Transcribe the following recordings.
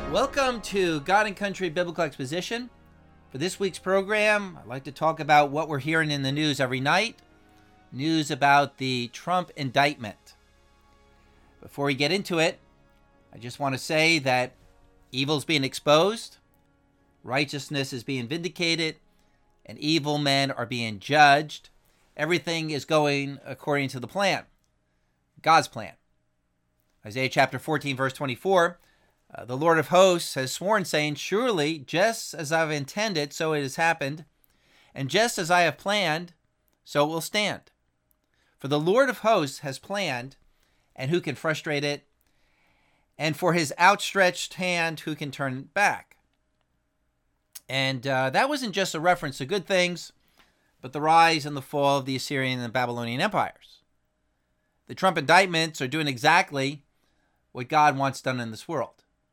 Welcome to God and Country Biblical Exposition. For this week's program, I'd like to talk about what we're hearing in the news every night. News about the Trump indictment. Before we get into it, I just want to say that evil's being exposed, righteousness is being vindicated, and evil men are being judged. Everything is going according to the plan, God's plan. Isaiah chapter 14, verse 24, the Lord of hosts has sworn, saying, "Surely, just as I've intended, so it has happened, and just as I have planned, so it will stand. For the Lord of hosts has planned, and who can frustrate it? And for his outstretched hand, who can turn it back?" And that wasn't just a reference to good things, but the rise and the fall of the Assyrian and Babylonian empires. The Trump indictments are doing exactly what God wants done in this world.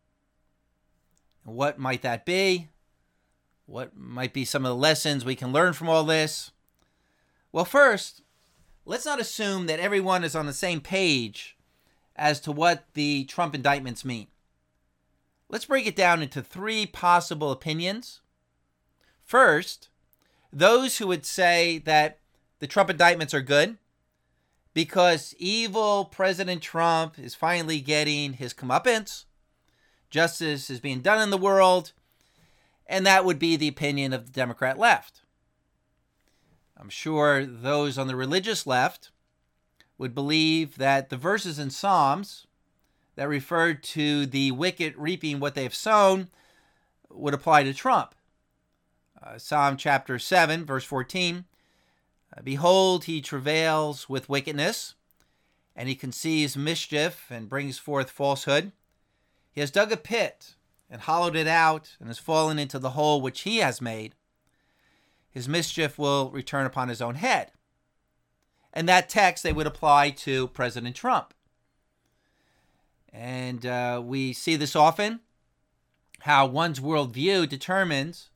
What might that be? What might be some of the lessons we can learn from all this? Well, first, let's not assume that everyone is on the same page as to what the Trump indictments mean. Let's break it down into three possible opinions. First, those who would say that the Trump indictments are good because evil President Trump is finally getting his comeuppance, justice is being done in the world, and that would be the opinion of the Democrat left. I'm sure those on the religious left would believe that the verses in Psalms that referred to the wicked reaping what they have sown would apply to Trump. Psalm chapter 7, verse 14, "Behold, he travails with wickedness, and he conceives mischief and brings forth falsehood. He has dug a pit and hollowed it out and has fallen into the hole which he has made. His mischief will return upon his own head." And that text they would apply to President Trump. And we see this often, how one's worldview determines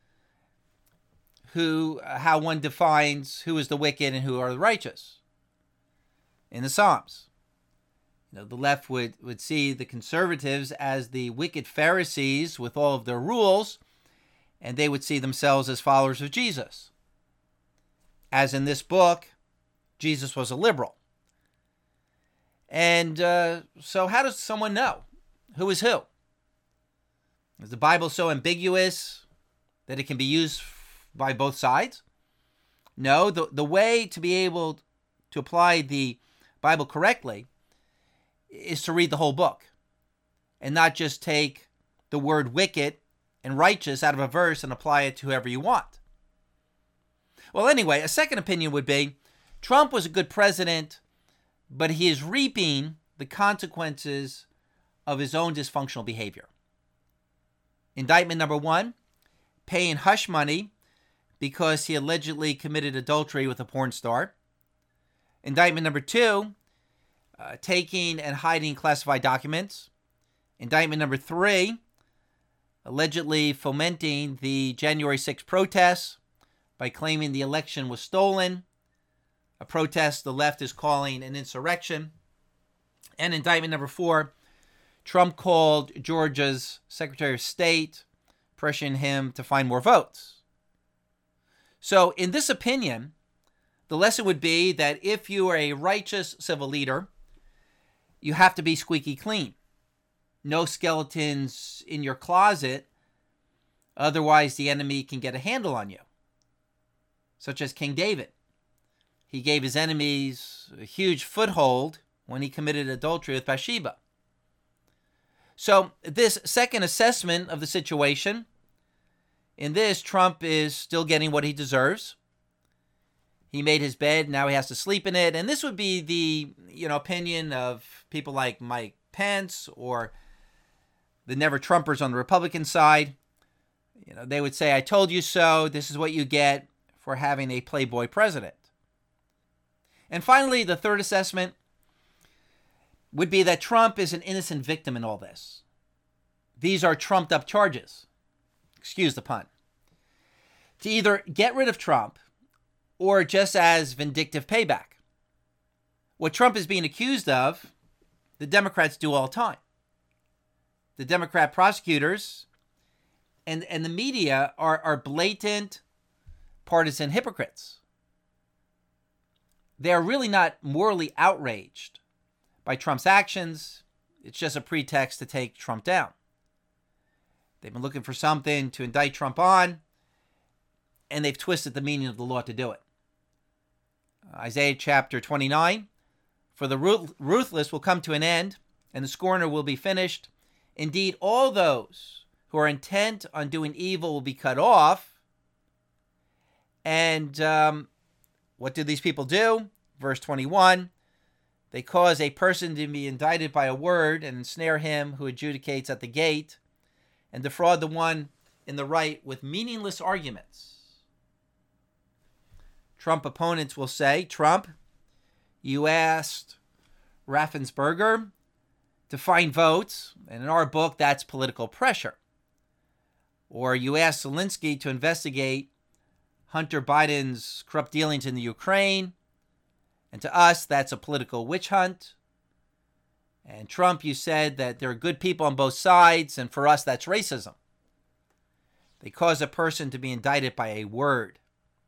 how one defines who is the wicked and who are the righteous. In the Psalms, the left would see the conservatives as the wicked Pharisees with all of their rules, and they would see themselves as followers of Jesus. As in this book, Jesus was a liberal. And so how does someone know who is who? Is the Bible so ambiguous that it can be used by both sides? No, the way to be able to apply the Bible correctly is to read the whole book and not just take the word wicked and righteous out of a verse and apply it to whoever you want. Well, anyway, a second opinion would be Trump was a good president, but he is reaping the consequences of his own dysfunctional behavior. Indictment number 1, paying hush money because he allegedly committed adultery with a porn star. Indictment number 2, taking and hiding classified documents. Indictment number 3, allegedly fomenting the January 6th protests by claiming the election was stolen, a protest the left is calling an insurrection. And indictment number 4, Trump called Georgia's Secretary of State, pressuring him to find more votes. So in this opinion, the lesson would be that if you are a righteous civil leader, you have to be squeaky clean. No skeletons in your closet, otherwise the enemy can get a handle on you. Such as King David. He gave his enemies a huge foothold when he committed adultery with Bathsheba. So this second assessment of the situation, in this, Trump is still getting what he deserves. He made his bed, now he has to sleep in it. And this would be the opinion of people like Mike Pence or the Never Trumpers on the Republican side. They would say, "I told you so. This is what you get for having a playboy president." And finally, the third assessment would be that Trump is an innocent victim in all this. These are trumped up charges. Excuse the pun. To either get rid of Trump or just as vindictive payback. What Trump is being accused of, the Democrats do all the time. the Democrat prosecutors and the media are blatant partisan hypocrites. They are really not morally outraged by Trump's actions. It's just a pretext to take Trump down. They've been looking for something to indict Trump on, and they've twisted the meaning of the law to do it. Isaiah chapter 29, for the ruthless will come to an end, and the scorner will be finished. Indeed, all those who are intent on doing evil will be cut off. And what do these people do? Verse 21, they cause a person to be indicted by a word and ensnare him who adjudicates at the gate and defraud the one in the right with meaningless arguments. Trump opponents will say, Trump, you asked Raffensperger to find votes, and in our book, that's political pressure. Or you asked Zelensky to investigate Hunter Biden's corrupt dealings in the Ukraine, and to us, that's a political witch hunt. And Trump, you said that there are good people on both sides, and for us, that's racism. They cause a person to be indicted by a word.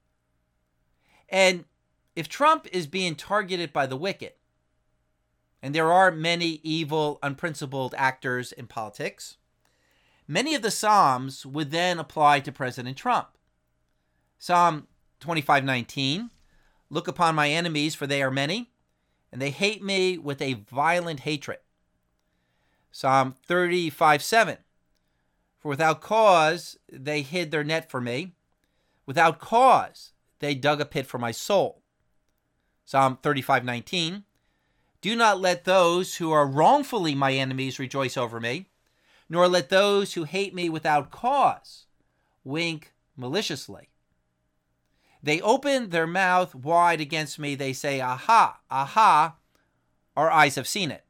And if Trump is being targeted by the wicked, and there are many evil, unprincipled actors in politics, many of the Psalms would then apply to President Trump. Psalm 25:19, look upon my enemies, for they are many, and they hate me with a violent hatred. Psalm 35:7, for without cause they hid their net for me. Without cause they dug a pit for my soul. Psalm 35:19, do not let those who are wrongfully my enemies rejoice over me, nor let those who hate me without cause wink maliciously. They open their mouth wide against me. They say, aha, aha, our eyes have seen it.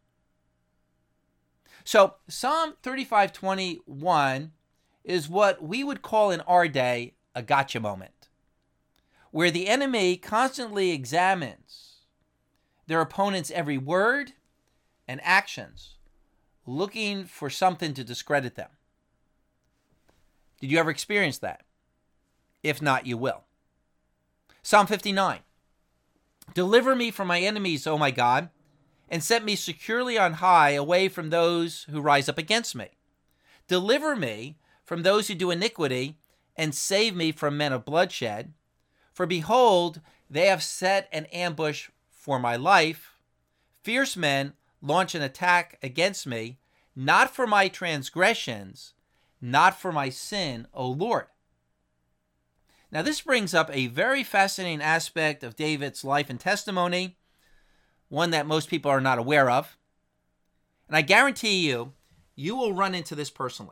So Psalm 35:21 is what we would call in our day a gotcha moment, where the enemy constantly examines their opponent's every word and actions, looking for something to discredit them. Did you ever experience that? If not, you will. Psalm 59, deliver me from my enemies, O my God, and set me securely on high, away from those who rise up against me. Deliver me from those who do iniquity, and save me from men of bloodshed. For behold, they have set an ambush for my life. Fierce men launch an attack against me, not for my transgressions, not for my sin, O Lord. Now, this brings up a very fascinating aspect of David's life and testimony, one that most people are not aware of. And I guarantee you, you will run into this personally.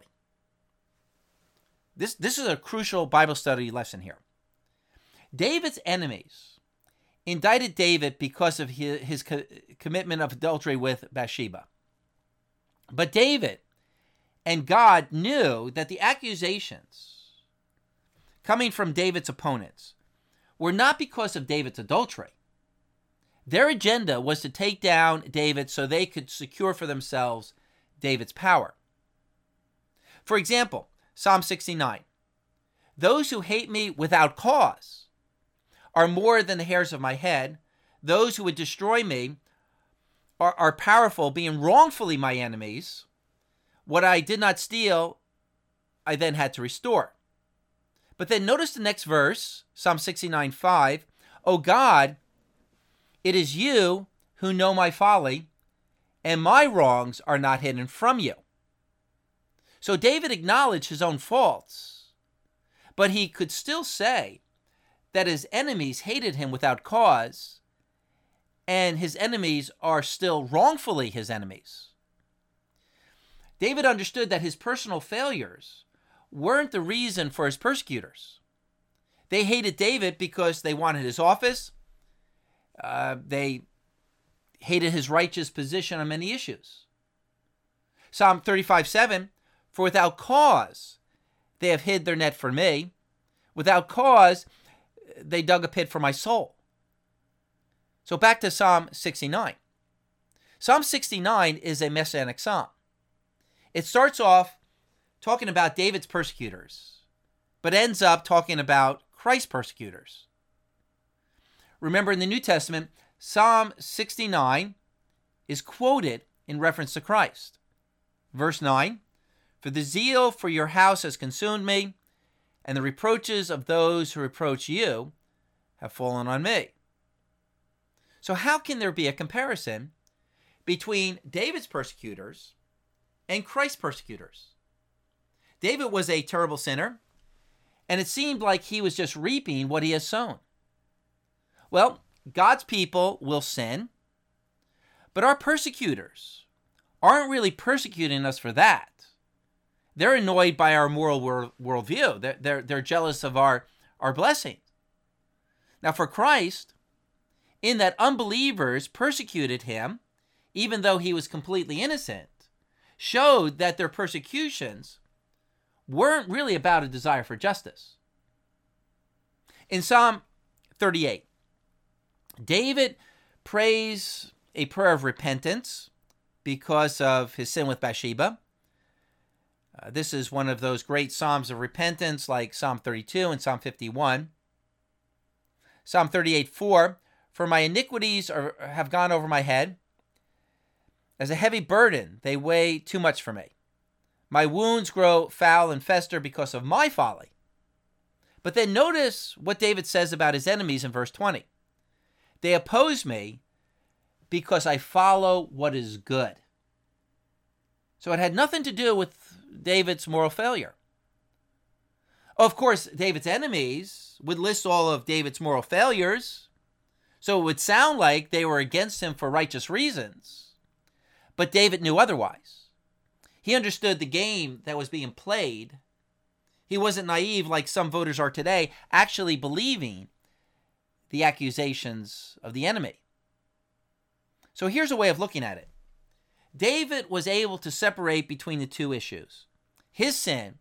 This is a crucial Bible study lesson here. David's enemies indicted David because of his commitment of adultery with Bathsheba. But David and God knew that the accusations coming from David's opponents were not because of David's adultery. Their agenda was to take down David so they could secure for themselves David's power. For example, Psalm 69, those who hate me without cause are more than the hairs of my head. Those who would destroy me are powerful, being wrongfully my enemies. What I did not steal, I then had to restore. But then notice the next verse, Psalm 69:5. O God, it is you who know my folly, and my wrongs are not hidden from you. So David acknowledged his own faults, but he could still say that his enemies hated him without cause, and his enemies are still wrongfully his enemies. David understood that his personal failures weren't the reason for his persecutors. They hated David because they wanted his office. They hated his righteous position on many issues. Psalm 35:7, for without cause they have hid their net for me. Without cause they dug a pit for my soul. So back to Psalm 69. Psalm 69 is a messianic psalm. It starts off talking about David's persecutors, but ends up talking about Christ's persecutors. Remember, in the New Testament, Psalm 69 is quoted in reference to Christ. Verse 9, "For the zeal for your house has consumed me, and the reproaches of those who reproach you have fallen on me." So how can there be a comparison between David's persecutors and Christ's persecutors? David was a terrible sinner, and it seemed like he was just reaping what he has sown. Well, God's people will sin, but our persecutors aren't really persecuting us for that. They're annoyed by our moral worldview. They're jealous of our blessing. Now, for Christ, in that unbelievers persecuted him, even though he was completely innocent, showed that their persecutions weren't really about a desire for justice. In Psalm 38, David prays a prayer of repentance because of his sin with Bathsheba. This is one of those great psalms of repentance like Psalm 32 and Psalm 51. Psalm 38:4, "For my iniquities have gone over my head. As a heavy burden, they weigh too much for me. My wounds grow foul and fester because of my folly." But then notice what David says about his enemies in verse 20. "They oppose me because I follow what is good." So it had nothing to do with David's moral failure. Of course, David's enemies would list all of David's moral failures, so it would sound like they were against him for righteous reasons. But David knew otherwise. He understood the game that was being played. He wasn't naive like some voters are today, actually believing the accusations of the enemy. So here's a way of looking at it. David was able to separate between the two issues: his sin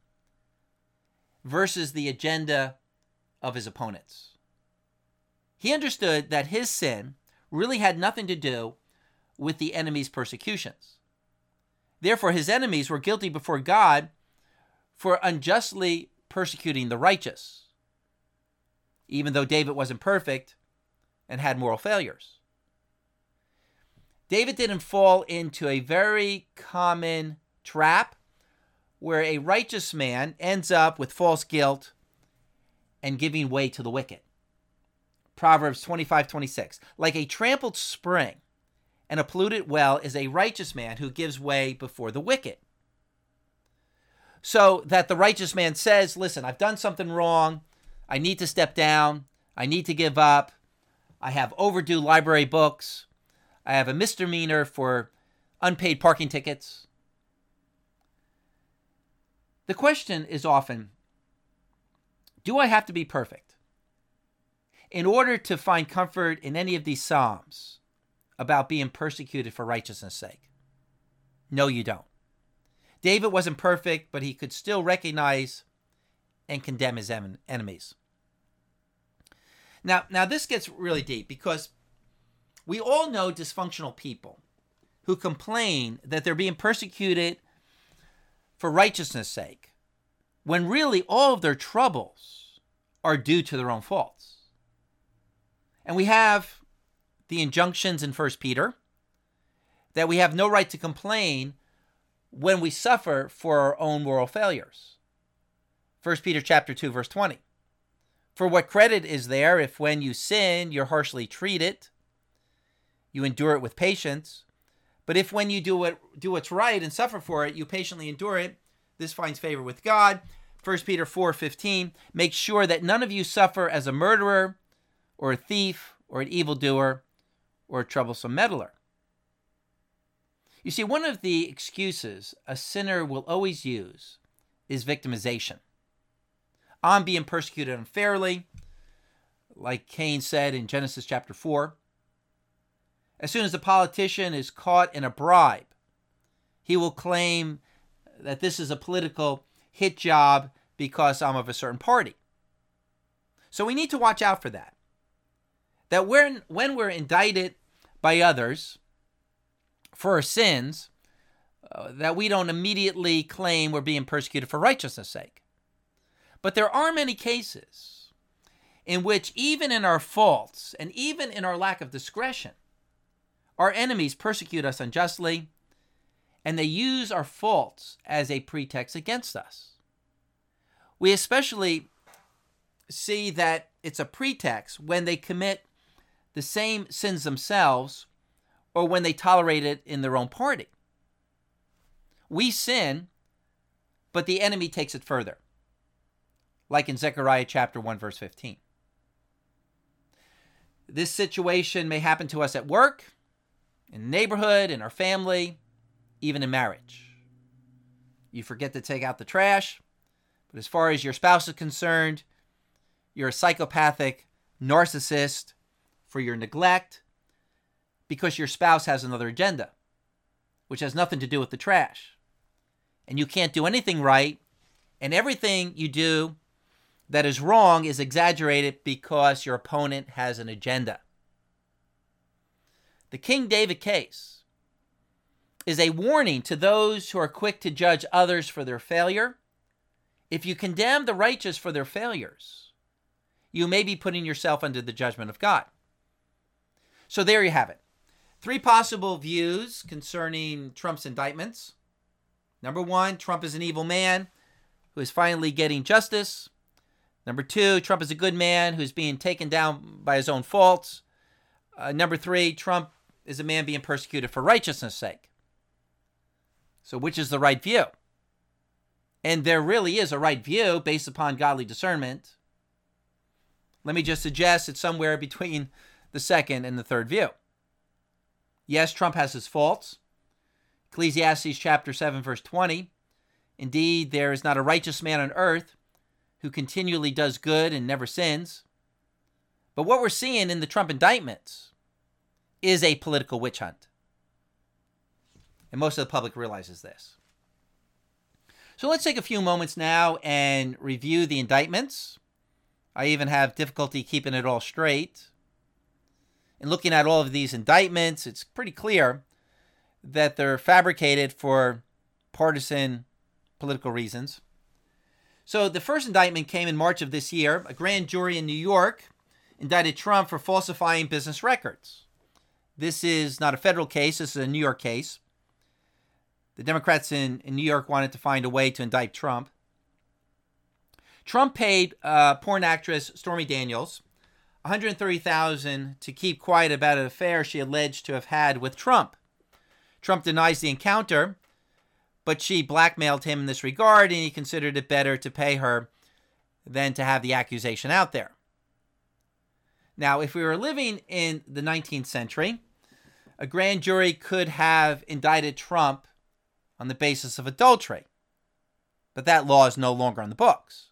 versus the agenda of his opponents. He understood that his sin really had nothing to do with the enemy's persecutions. Therefore, his enemies were guilty before God for unjustly persecuting the righteous, even though David wasn't perfect and had moral failures. David didn't fall into a very common trap where a righteous man ends up with false guilt and giving way to the wicked. Proverbs 25:26, "Like a trampled spring and a polluted well is a righteous man who gives way before the wicked." So that the righteous man says, "Listen, I've done something wrong. I need to step down. I need to give up. I have overdue library books. I have a misdemeanor for unpaid parking tickets." The question is often, do I have to be perfect in order to find comfort in any of these psalms about being persecuted for righteousness' sake? No, you don't. David wasn't perfect, but he could still recognize and condemn his enemies. Now this gets really deep because we all know dysfunctional people who complain that they're being persecuted for righteousness' sake, when really all of their troubles are due to their own faults. And we have the injunctions in 1 Peter that we have no right to complain when we suffer for our own moral failures. 1 Peter chapter 2, verse 20. "For what credit is there if when you sin, you're harshly treated, you endure it with patience? But if when you do what's right and suffer for it, you patiently endure it, this finds favor with God." 1 Peter 4:15, "Make sure that none of you suffer as a murderer or a thief or an evildoer or a troublesome meddler." You see, one of the excuses a sinner will always use is victimization. I'm being persecuted unfairly, like Cain said in Genesis chapter 4. As soon as the politician is caught in a bribe, he will claim that this is a political hit job because I'm of a certain party. So we need to watch out for that. That when we're indicted by others for our sins, that we don't immediately claim we're being persecuted for righteousness' sake. But there are many cases in which even in our faults and even in our lack of discretion, our enemies persecute us unjustly, and they use our faults as a pretext against us. We especially see that it's a pretext when they commit the same sins themselves or when they tolerate it in their own party. We sin, but the enemy takes it further, like in Zechariah chapter 1, verse 15. This situation may happen to us at work, in the neighborhood, in our family, even in marriage. You forget to take out the trash, but as far as your spouse is concerned, you're a psychopathic narcissist for your neglect because your spouse has another agenda, which has nothing to do with the trash. And you can't do anything right, and everything you do that is wrong is exaggerated because your opponent has an agenda. The King David case is a warning to those who are quick to judge others for their failure. If you condemn the righteous for their failures, you may be putting yourself under the judgment of God. So there you have it. 3 possible views concerning Trump's indictments. Number 1, Trump is an evil man who is finally getting justice. Number 2, Trump is a good man who's being taken down by his own faults. Number 3, Trump is a man being persecuted for righteousness' sake. So which is the right view? And there really is a right view based upon godly discernment. Let me just suggest it's somewhere between the second and the third view. Yes, Trump has his faults. Ecclesiastes chapter 7, verse 20. Indeed, there is not a righteous man on earth who continually does good and never sins. But what we're seeing in the Trump indictments is a political witch hunt. And most of the public realizes this. So let's take a few moments now and review the indictments. I even have difficulty keeping it all straight. And looking at all of these indictments, it's pretty clear that they're fabricated for partisan political reasons. So the first indictment came in March of this year. A grand jury in New York indicted Trump for falsifying business records. This is not a federal case. This is a New York case. The Democrats in New York wanted to find a way to indict Trump. Trump paid porn actress Stormy Daniels $130,000 to keep quiet about an affair she alleged to have had with Trump. Trump denies the encounter, but she blackmailed him in this regard, and he considered it better to pay her than to have the accusation out there. Now, if we were living in the 19th century, a grand jury could have indicted Trump on the basis of adultery, but that law is no longer on the books.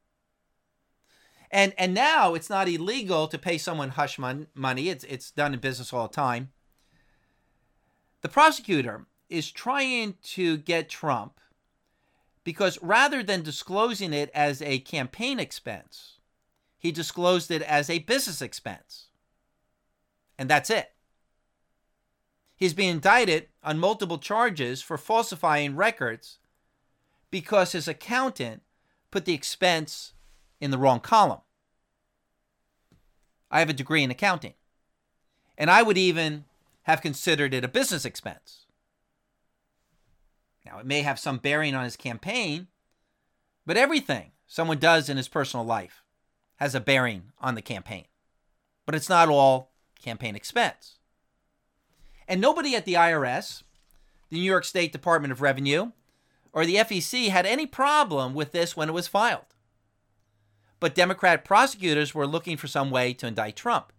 And now it's not illegal to pay someone hush money. It's done in business all the time. The prosecutor is trying to get Trump because rather than disclosing it as a campaign expense, he disclosed it as a business expense. And that's it. He's being indicted on multiple charges for falsifying records because his accountant put the expense in the wrong column. I have a degree in accounting, and I would even have considered it a business expense. Now, it may have some bearing on his campaign, but everything someone does in his personal life has a bearing on the campaign. But it's not all campaign expense. And nobody at the IRS, the New York State Department of Revenue, or the FEC had any problem with this when it was filed. But Democrat prosecutors were looking for some way to indict Trump.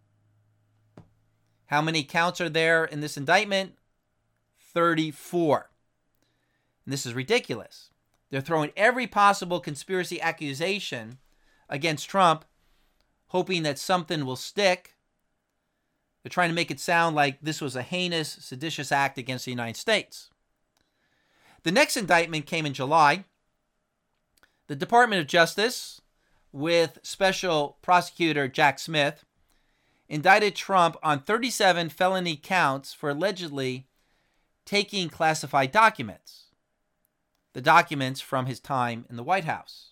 How many counts are there in this indictment? 34. And this is ridiculous. They're throwing every possible conspiracy accusation against Trump, hoping that something will stick. They're trying to make it sound like this was a heinous, seditious act against the United States. The next indictment came in July. The Department of Justice, with Special Prosecutor Jack Smith, indicted Trump on 37 felony counts for allegedly taking classified documents, the documents from his time in the White House.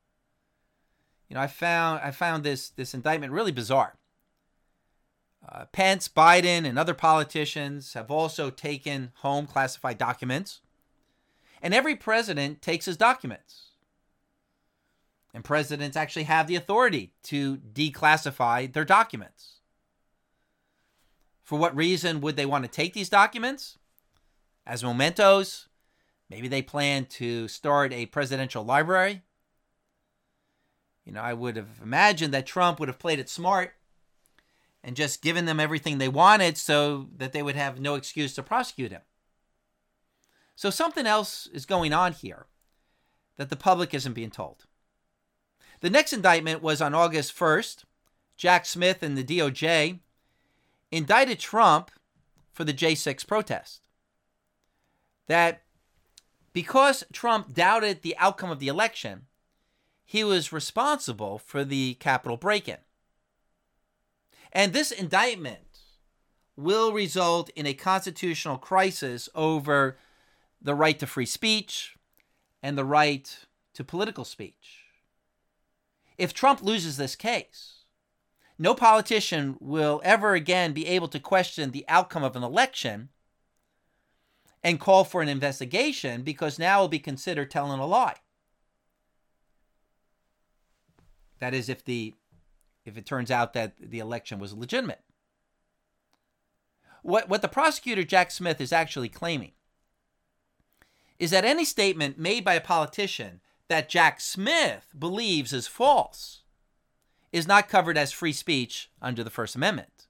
I found this indictment really bizarre. Pence, Biden, and other politicians have also taken home classified documents. And every president takes his documents. And presidents actually have the authority to declassify their documents. For what reason would they want to take these documents? As mementos? Maybe they plan to start a presidential library. I would have imagined that Trump would have played it smart and just given them everything they wanted so that they would have no excuse to prosecute him. So something else is going on here that the public isn't being told. The next indictment was on August 1st. Jack Smith and the DOJ indicted Trump for the J6 protest. That because Trump doubted the outcome of the election, he was responsible for the Capitol break-in. And this indictment will result in a constitutional crisis over the right to free speech and the right to political speech. If Trump loses this case, no politician will ever again be able to question the outcome of an election and call for an investigation, because now it will be considered telling a lie. That is, if it turns out that the election was legitimate. What the prosecutor, Jack Smith, is actually claiming is that any statement made by a politician that Jack Smith believes is false is not covered as free speech under the First Amendment.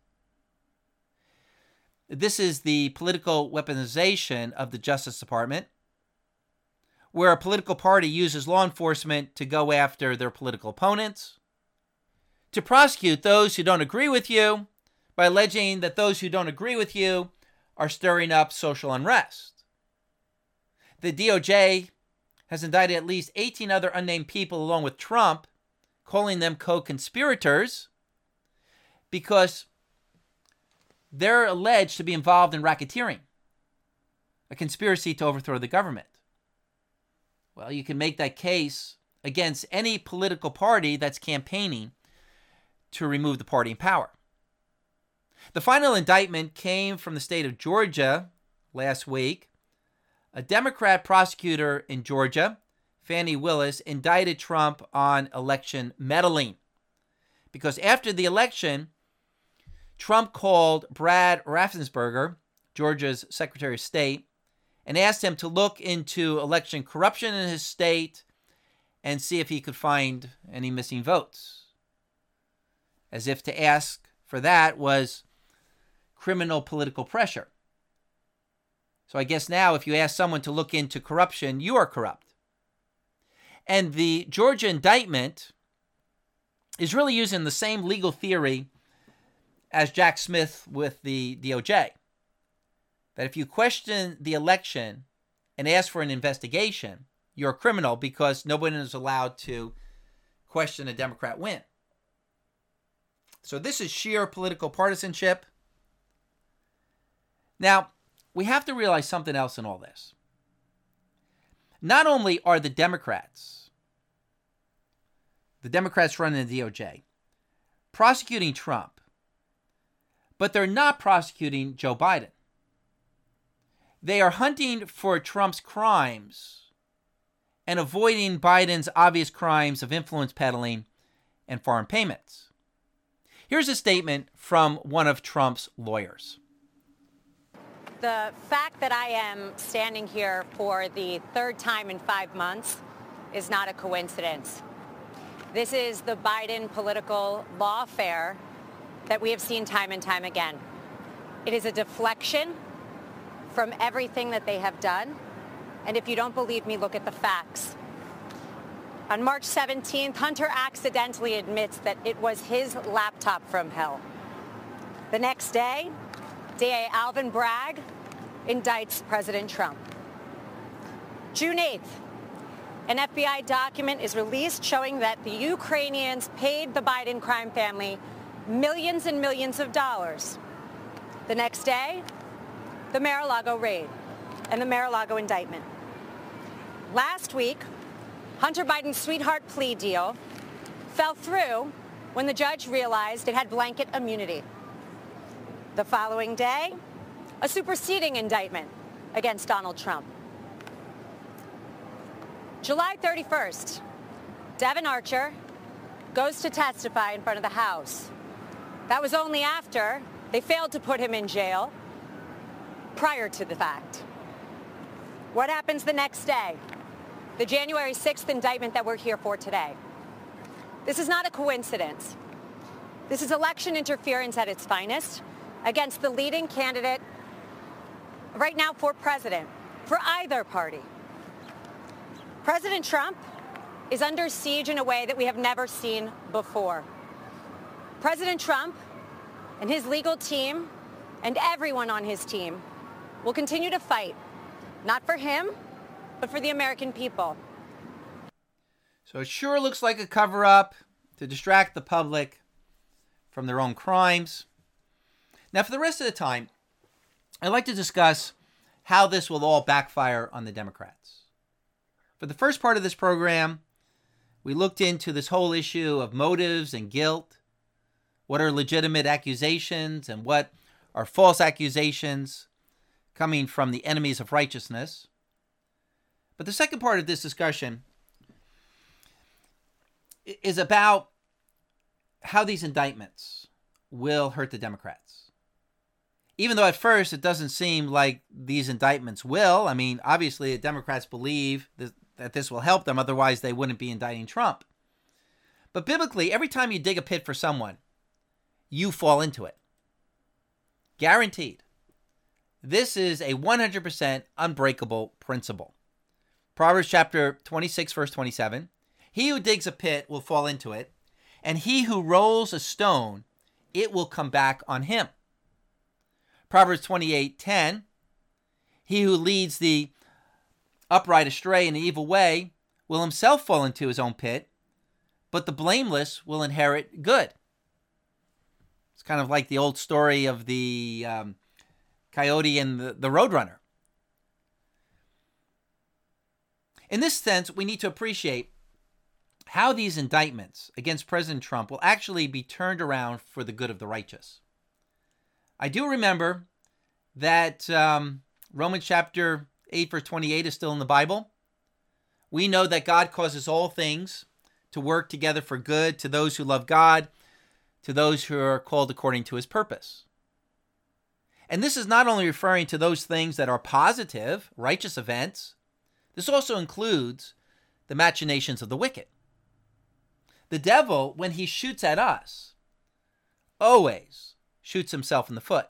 This is the political weaponization of the Justice Department, where a political party uses law enforcement to go after their political opponents, to prosecute those who don't agree with you by alleging that those who don't agree with you are stirring up social unrest. The DOJ has indicted at least 18 other unnamed people along with Trump, calling them co-conspirators because they're alleged to be involved in racketeering, a conspiracy to overthrow the government. Well, you can make that case against any political party that's campaigning to remove the party in power. The final indictment came from the state of Georgia last week. A Democrat prosecutor in Georgia, Fani Willis, indicted Trump on election meddling because after the election, Trump called Brad Raffensperger, Georgia's Secretary of State, and asked him to look into election corruption in his state and see if he could find any missing votes. As if to ask for that was criminal political pressure. So I guess now if you ask someone to look into corruption, you are corrupt. And the Georgia indictment is really using the same legal theory as Jack Smith with the DOJ. That if you question the election and ask for an investigation, you're a criminal because nobody is allowed to question a Democrat win. So this is sheer political partisanship. Now, we have to realize something else in all this. Not only are the Democrats running the DOJ, prosecuting Trump, but they're not prosecuting Joe Biden. They are hunting for Trump's crimes and avoiding Biden's obvious crimes of influence peddling and foreign payments. Here's a statement from one of Trump's lawyers. The fact that I am standing here for the third time in 5 months is not a coincidence. This is the Biden political lawfare that we have seen time and time again. It is a deflection from everything that they have done. And if you don't believe me, look at the facts. On March 17th, Hunter accidentally admits that it was his laptop from hell. The next day, DA Alvin Bragg indicts President Trump. June 8th, an FBI document is released showing that the Ukrainians paid the Biden crime family millions and millions of dollars. The next day, the Mar-a-Lago raid. and the Mar-a-Lago indictment. Last week, Hunter Biden's sweetheart plea deal fell through when the judge realized it had blanket immunity. The following day, a superseding indictment against Donald Trump. July 31st, Devon Archer goes to testify in front of the House. That was only after they failed to put him in jail prior to the fact. What happens the next day? The January 6th indictment that we're here for today. This is not a coincidence. This is election interference at its finest against the leading candidate right now for president, for either party. President Trump is under siege in a way that we have never seen before. President Trump and his legal team and everyone on his team will continue to fight, not for him, but for the American people. So it sure looks like a cover-up to distract the public from their own crimes. Now, for the rest of the time, I'd like to discuss how this will all backfire on the Democrats. For the first part of this program, we looked into this whole issue of motives and guilt. What are legitimate accusations and what are false accusations coming from the enemies of righteousness? But the second part of this discussion is about how these indictments will hurt the Democrats. Even though at first it doesn't seem like these indictments will. I mean, obviously the Democrats believe that this will help them, otherwise they wouldn't be indicting Trump. But biblically, every time you dig a pit for someone, you fall into it. Guaranteed. This is a 100% unbreakable principle. Proverbs chapter 26, verse 27. He who digs a pit will fall into it, and he who rolls a stone, it will come back on him. Proverbs 28:10. He who leads the upright astray in the evil way will himself fall into his own pit, but the blameless will inherit good. It's kind of like the old story of the coyote and the roadrunner. In this sense, we need to appreciate how these indictments against President Trump will actually be turned around for the good of the righteous. I do remember that Romans chapter 8, verse 28 is still in the Bible. We know that God causes all things to work together for good to those who love God, to those who are called according to his purpose. And this is not only referring to those things that are positive, righteous events. This also includes the machinations of the wicked. The devil, when he shoots at us, always shoots himself in the foot.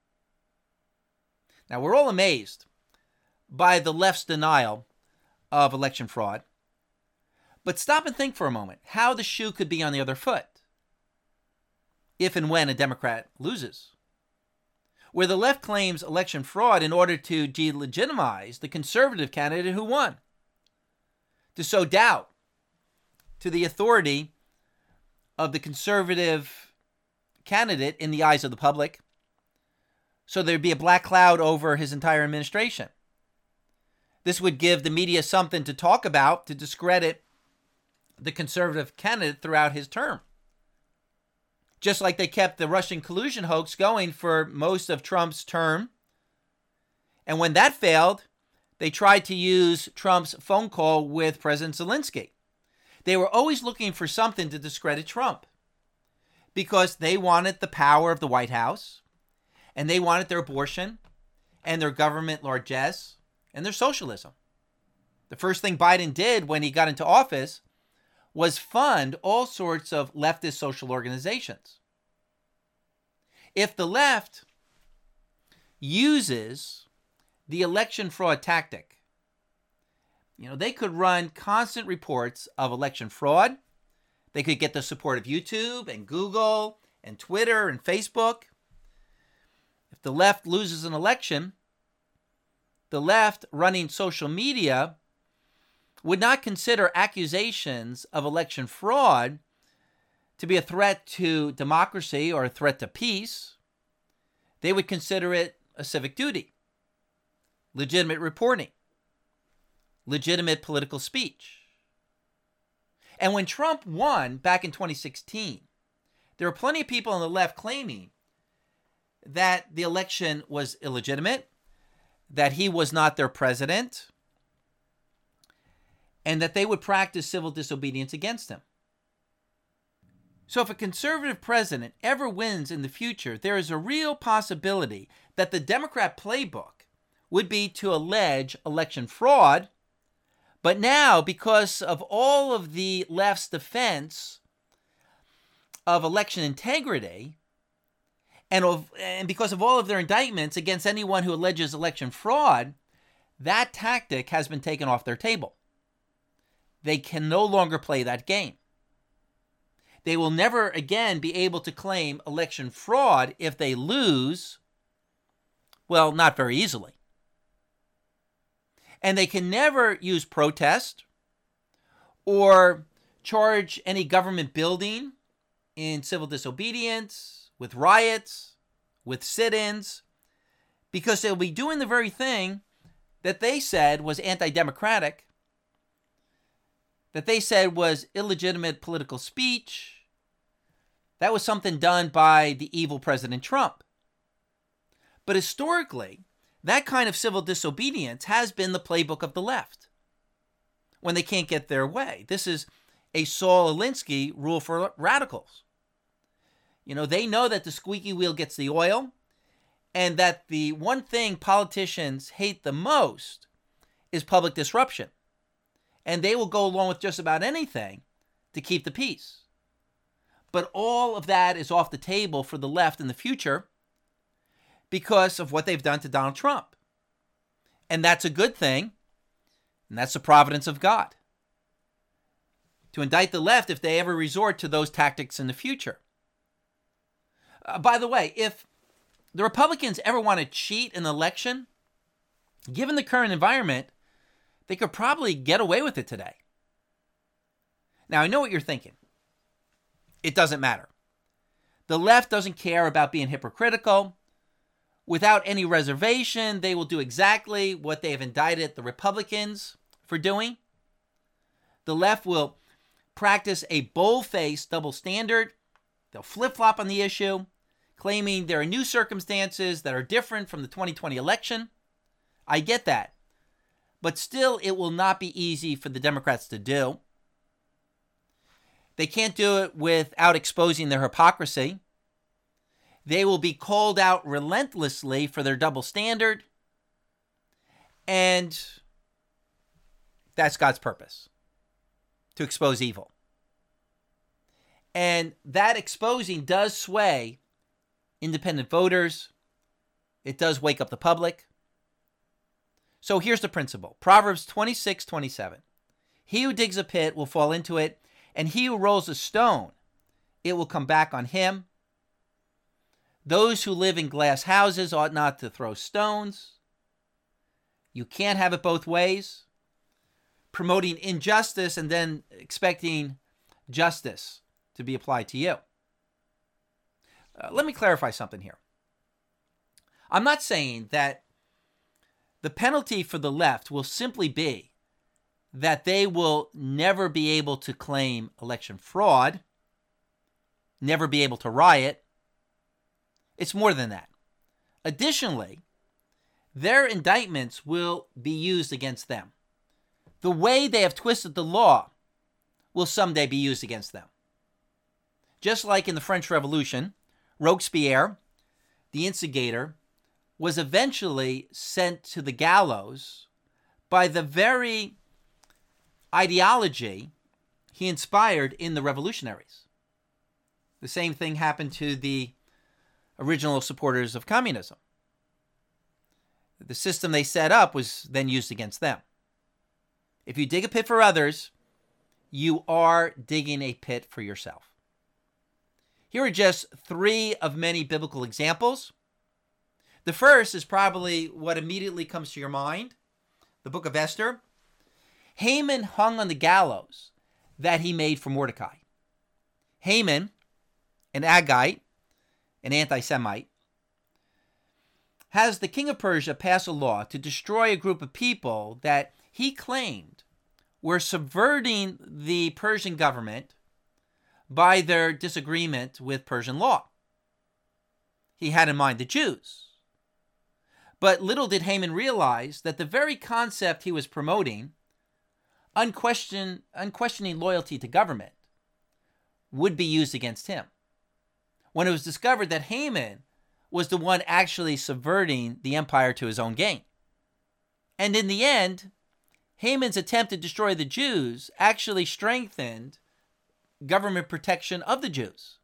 Now, we're all amazed by the left's denial of election fraud. But stop and think for a moment how the shoe could be on the other foot if and when a Democrat loses. Where the left claims election fraud in order to delegitimize the conservative candidate who won, to sow doubt to the authority of the conservative candidate in the eyes of the public, so there'd be a black cloud over his entire administration. This would give the media something to talk about to discredit the conservative candidate throughout his term. Just like they kept the Russian collusion hoax going for most of Trump's term. And when that failed, they tried to use Trump's phone call with President Zelensky. They were always looking for something to discredit Trump because they wanted the power of the White House, and they wanted their abortion and their government largesse and their socialism. The first thing Biden did when he got into office was fund all sorts of leftist social organizations. If the left uses the election fraud tactic, they could run constant reports of election fraud. They could get the support of YouTube and Google and Twitter and Facebook. If the left loses an election, the left running social media would not consider accusations of election fraud to be a threat to democracy or a threat to peace. They would consider it a civic duty. legitimate reporting, legitimate political speech. And when Trump won back in 2016, there were plenty of people on the left claiming that the election was illegitimate, that he was not their president, and that they would practice civil disobedience against him. So if a conservative president ever wins in the future, there is a real possibility that the Democrat playbook would be to allege election fraud. But now, because of all of the left's defense of election integrity, and because of all of their indictments against anyone who alleges election fraud, that tactic has been taken off their table. They can no longer play that game. They will never again be able to claim election fraud if they lose, well, not very easily. And they can never use protest or charge any government building in civil disobedience, with riots, with sit-ins, because they'll be doing the very thing that they said was anti-democratic, that they said was illegitimate political speech. That was something done by the evil President Trump. But historically, that kind of civil disobedience has been the playbook of the left when they can't get their way. This is a Saul Alinsky rule for radicals. You know, they know that the squeaky wheel gets the oil, and that the one thing politicians hate the most is public disruption. And they will go along with just about anything to keep the peace. But all of that is off the table for the left in the future because of what they've done to Donald Trump. And that's a good thing, and that's the providence of God, to indict the left if they ever resort to those tactics in the future. By the way, if the Republicans ever want to cheat an election, given the current environment, they could probably get away with it today. Now, I know what you're thinking. It doesn't matter. The left doesn't care about being hypocritical. Without any reservation, they will do exactly what they have indicted the Republicans for doing. The left will practice a bold-faced double standard. They'll flip-flop on the issue, claiming there are new circumstances that are different from the 2020 election. I get that. But still, it will not be easy for the Democrats to do. They can't do it without exposing their hypocrisy. They will be called out relentlessly for their double standard. And that's God's purpose, to expose evil. And that exposing does sway independent voters. It does wake up the public. So here's the principle. Proverbs 26:27. He who digs a pit will fall into it, and he who rolls a stone, it will come back on him. Those who live in glass houses ought not to throw stones. You can't have it both ways. Promoting injustice and then expecting justice to be applied to you. Let me clarify something here. I'm not saying that the penalty for the left will simply be that they will never be able to claim election fraud, never be able to riot. It's more than that. Additionally, their indictments will be used against them. The way they have twisted the law will someday be used against them. Just like in the French Revolution, Robespierre, the instigator, was eventually sent to the gallows by the very ideology he inspired in the revolutionaries. The same thing happened to the original supporters of communism. The system they set up was then used against them. If you dig a pit for others, you are digging a pit for yourself. Here are just 3 of many biblical examples. The first is probably what immediately comes to your mind, the book of Esther. Haman hung on the gallows that he made for Mordecai. Haman, an Agagite, an anti-Semite, has the king of Persia pass a law to destroy a group of people that he claimed were subverting the Persian government by their disagreement with Persian law. He had in mind the Jews. But little did Haman realize that the very concept he was promoting, unquestioning loyalty to government, would be used against him. When it was discovered that Haman was the one actually subverting the empire to his own gain. And in the end, Haman's attempt to destroy the Jews actually strengthened government protection of the Jews.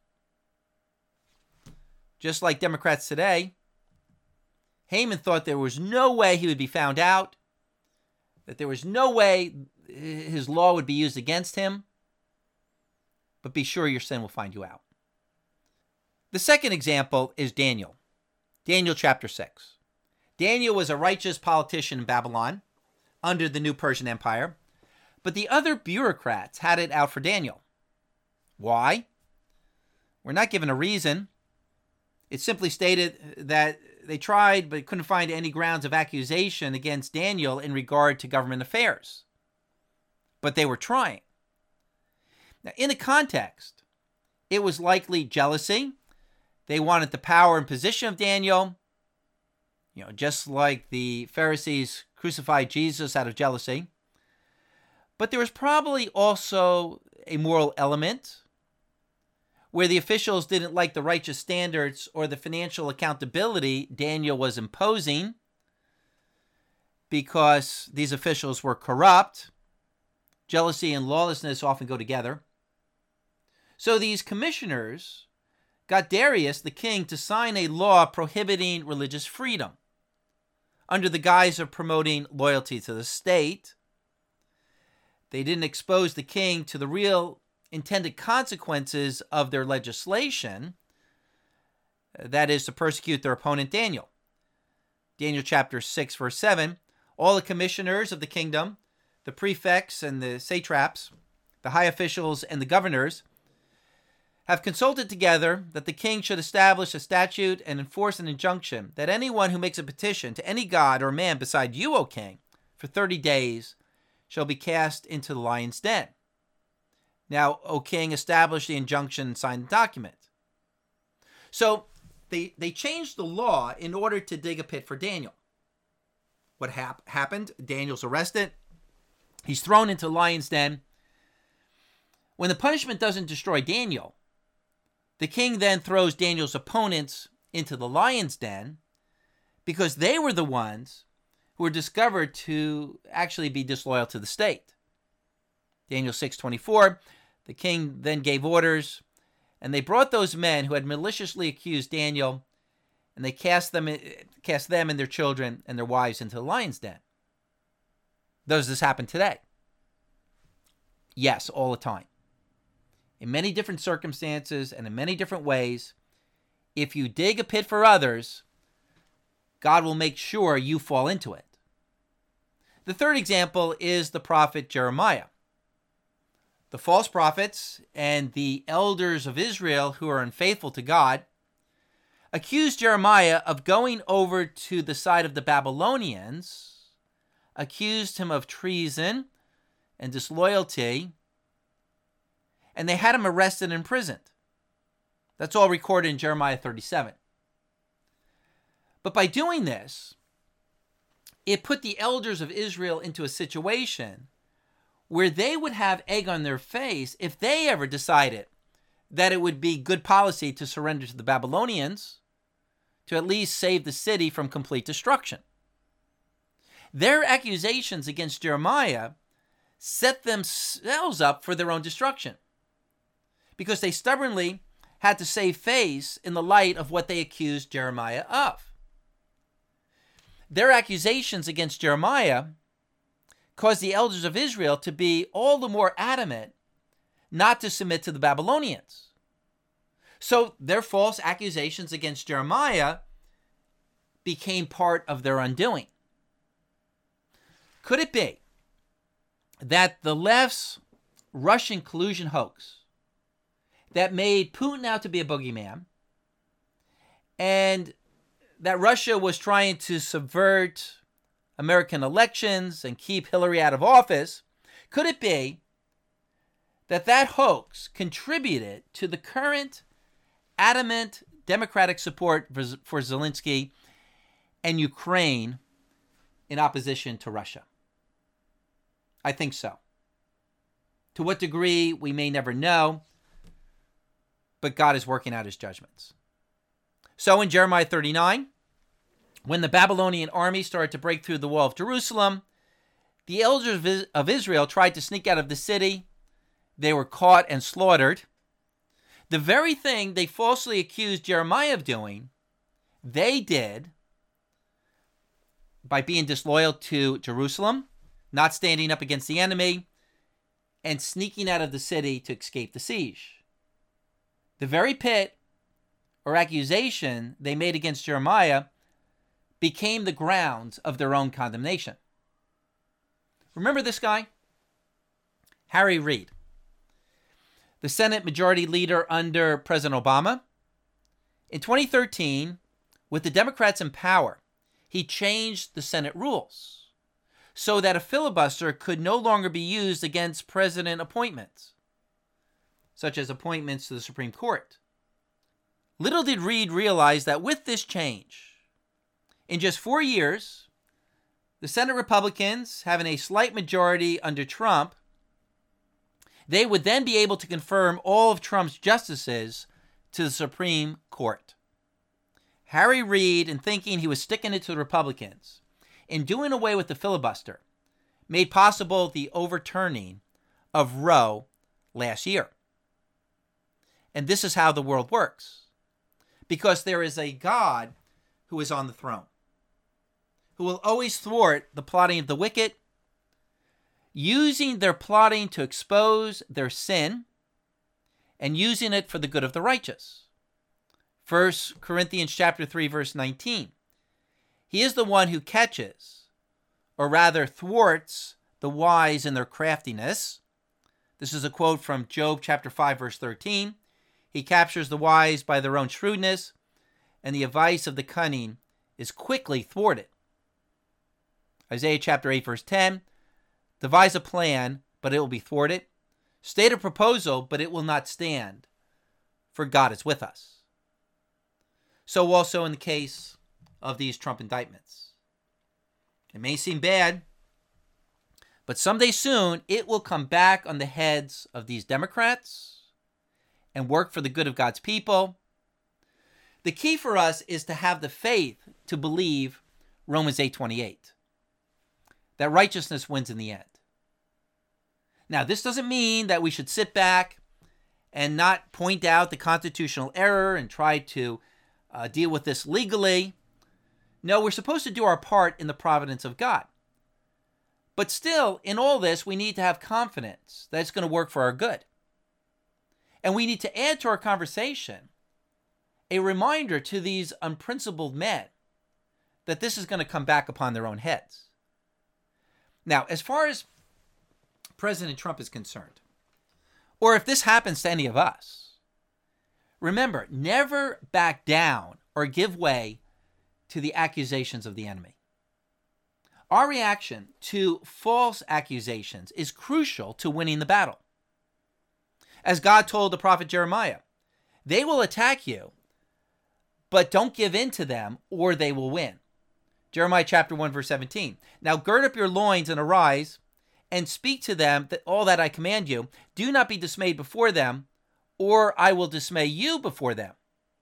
Just like Democrats today, Haman thought there was no way he would be found out, that there was no way his law would be used against him. But be sure your sin will find you out. The second example is Daniel. Daniel chapter 6. Daniel was a righteous politician in Babylon under the new Persian Empire, but the other bureaucrats had it out for Daniel. Why? We're not given a reason. It simply stated that they tried but couldn't find any grounds of accusation against Daniel in regard to government affairs. But they were trying. Now, in the context, it was likely jealousy. They wanted the power and position of Daniel. Just like the Pharisees crucified Jesus out of jealousy. But there was probably also a moral element where the officials didn't like the righteous standards or the financial accountability Daniel was imposing because these officials were corrupt. Jealousy and lawlessness often go together. So these commissioners got Darius, the king, to sign a law prohibiting religious freedom under the guise of promoting loyalty to the state. They didn't expose the king to the real intended consequences of their legislation, that is, to persecute their opponent Daniel. Daniel chapter 6, verse 7, all the commissioners of the kingdom, the prefects and the satraps, the high officials and the governors, have consulted together that the king should establish a statute and enforce an injunction that anyone who makes a petition to any god or man beside you, O king, for 30 days shall be cast into the lion's den. Now, O king, establish the injunction and sign the document. So they changed the law in order to dig a pit for Daniel. What happened? Daniel's arrested. He's thrown into the lion's den. When the punishment doesn't destroy Daniel, the king then throws Daniel's opponents into the lion's den because they were the ones who were discovered to actually be disloyal to the state. Daniel 6:24, the king then gave orders, and they brought those men who had maliciously accused Daniel, and they cast them and their children and their wives into the lion's den. Does this happen today? Yes, all the time. In many different circumstances and in many different ways, if you dig a pit for others, God will make sure you fall into it. The third example is the prophet Jeremiah. The false prophets and the elders of Israel who are unfaithful to God accused Jeremiah of going over to the side of the Babylonians, accused him of treason and disloyalty, and they had him arrested and imprisoned. That's all recorded in Jeremiah 37. But by doing this, it put the elders of Israel into a situation where they would have egg on their face if they ever decided that it would be good policy to surrender to the Babylonians to at least save the city from complete destruction. Their accusations against Jeremiah set themselves up for their own destruction because they stubbornly had to save face in the light of what they accused Jeremiah of. Their accusations against Jeremiah caused the elders of Israel to be all the more adamant not to submit to the Babylonians. So their false accusations against Jeremiah became part of their undoing. Could it be that the left's Russian collusion hoax that made Putin out to be a boogeyman and that Russia was trying to subvert American elections and keep Hillary out of office? Could it be that that hoax contributed to the current adamant Democratic support for Zelensky and Ukraine in opposition to Russia? I think so. To what degree, we may never know, but God is working out his judgments. So in Jeremiah 39, when the Babylonian army started to break through the wall of Jerusalem, the elders of Israel tried to sneak out of the city. They were caught and slaughtered. The very thing they falsely accused Jeremiah of doing, they did by being disloyal to Jerusalem, not standing up against the enemy, and sneaking out of the city to escape the siege. The very pit or accusation they made against Jeremiah became the grounds of their own condemnation. Remember this guy? Harry Reid, the Senate Majority Leader under President Obama. In 2013, with the Democrats in power, he changed the Senate rules so that a filibuster could no longer be used against president appointments, such as appointments to the Supreme Court. Little did Reid realize that with this change, in just 4 years, the Senate Republicans, having a slight majority under Trump, they would then be able to confirm all of Trump's justices to the Supreme Court. Harry Reid, in thinking he was sticking it to the Republicans, in doing away with the filibuster, made possible the overturning of Roe last year. And this is how the world works. Because there is a God who is on the throne, who will always thwart the plotting of the wicked, using their plotting to expose their sin and using it for the good of the righteous. 1 Corinthians chapter 3, verse 19. He is the one who catches, or rather thwarts, the wise in their craftiness. This is a quote from Job chapter 5, verse 13. He captures the wise by their own shrewdness, and the advice of the cunning is quickly thwarted. Isaiah chapter 8, verse 10. Devise a plan, but it will be thwarted. State a proposal, but it will not stand, for God is with us. So also in the case of these Trump indictments. It may seem bad, but someday soon it will come back on the heads of these Democrats and work for the good of God's people. The key for us is to have the faith to believe Romans 8:28, that righteousness wins in the end. Now, this doesn't mean that we should sit back and not point out the constitutional error and try to deal with this legally. No, we're supposed to do our part in the providence of God. But still, in all this, we need to have confidence that it's going to work for our good. And we need to add to our conversation a reminder to these unprincipled men that this is going to come back upon their own heads. Now, as far as President Trump is concerned, or if this happens to any of us, remember, never back down or give way to the accusations of the enemy. Our reaction to false accusations is crucial to winning the battle. As God told the prophet Jeremiah, they will attack you, but don't give in to them or they will win. Jeremiah chapter 1, verse 17. Now gird up your loins and arise and speak to them that all that I command you. Do not be dismayed before them, or I will dismay you before them.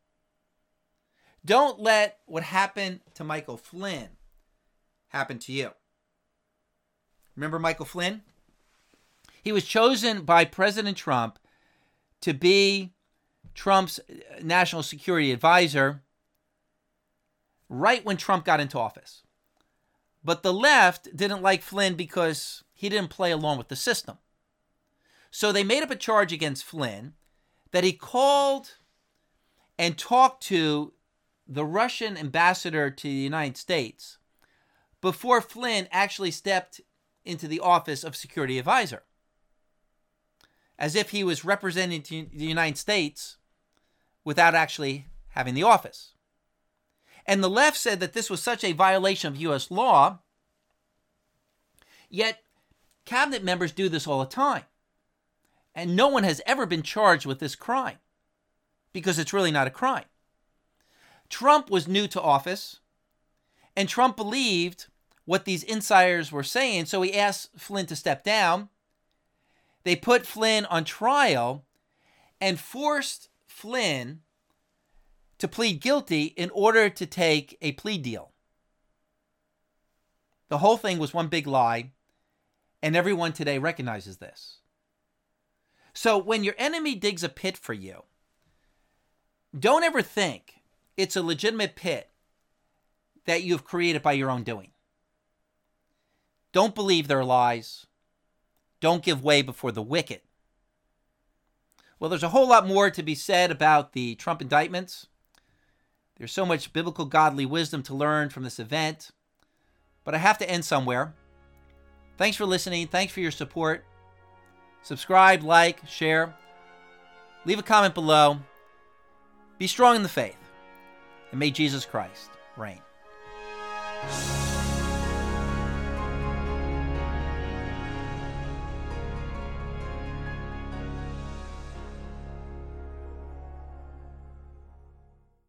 Don't let what happened to Michael Flynn happen to you. Remember Michael Flynn? He was chosen by President Trump to be Trump's national security advisor right when Trump got into office. But the left didn't like Flynn because he didn't play along with the system. So they made up a charge against Flynn that he called and talked to the Russian ambassador to the United States before Flynn actually stepped into the office of security advisor, as if he was representing the United States without actually having the office. And the left said that this was such a violation of U.S. law, yet cabinet members do this all the time. And no one has ever been charged with this crime because it's really not a crime. Trump was new to office, and Trump believed what these insiders were saying, so he asked Flynn to step down. They put Flynn on trial and forced Flynn to plead guilty in order to take a plea deal. The whole thing was one big lie, and everyone today recognizes this. So when your enemy digs a pit for you, don't ever think it's a legitimate pit that you've created by your own doing. Don't believe their lies. Don't give way before the wicked. Well, there's a whole lot more to be said about the Trump indictments. There's so much biblical godly wisdom to learn from this event. But I have to end somewhere. Thanks for listening. Thanks for your support. Subscribe, like, share. Leave a comment below. Be strong in the faith. And may Jesus Christ reign.